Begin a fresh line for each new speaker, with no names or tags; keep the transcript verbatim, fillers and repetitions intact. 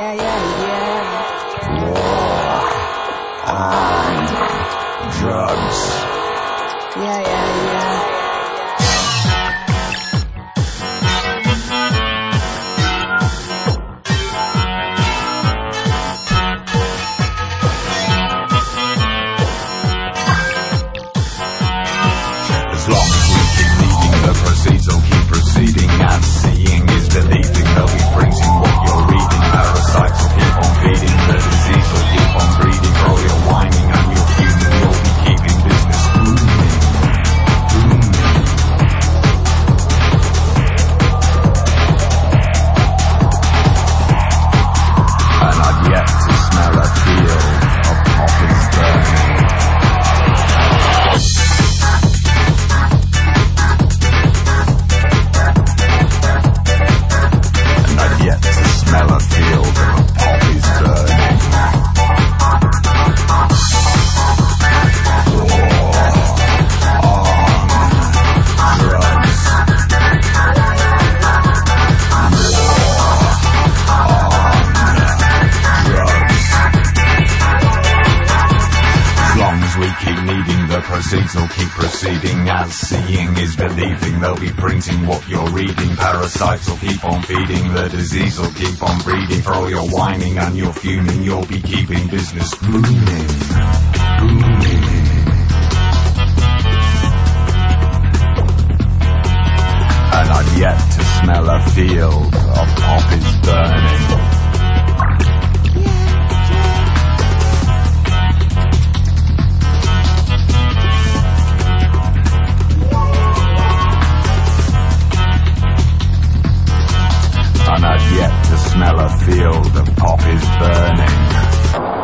yeah, yeah, yeah.
War and drugs.
Yeah, yeah, yeah.
As long as we keep needing the proceeds, will keep proceeding. And seeing is believing. They'll be printing what you're reading. Parasites will keep on feeding. The disease will keep on breeding. For all your whining and your fuming, you'll be keeping business booming, booming. And I've yet to smell a field of poppies burning. Yet to smell a field of poppies burning. War on drugs. War on drugs. As long as we keep needing the proceeds, will keep proceeding. As seeing is believing, they'll be printing what you're reading. Parasites will keep on feeding. The disease will keep on breeding. For all your whining and your fuming, you'll be keeping business booming, booming. And I've yet to smell a field of poppies burning. And I've yet to smell a field of poppies burning.